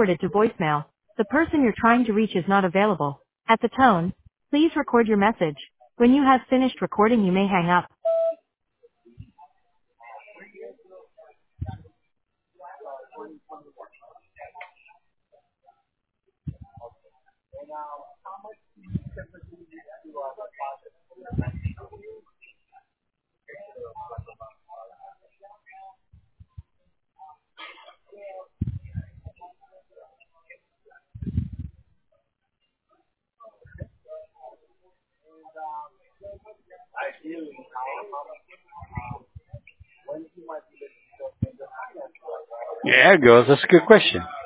forwarded to voicemail. The person you're trying to reach is not available. At the tone, please record your message. When you have finished recording, you may hang up. Yeah, girls, that's a good question.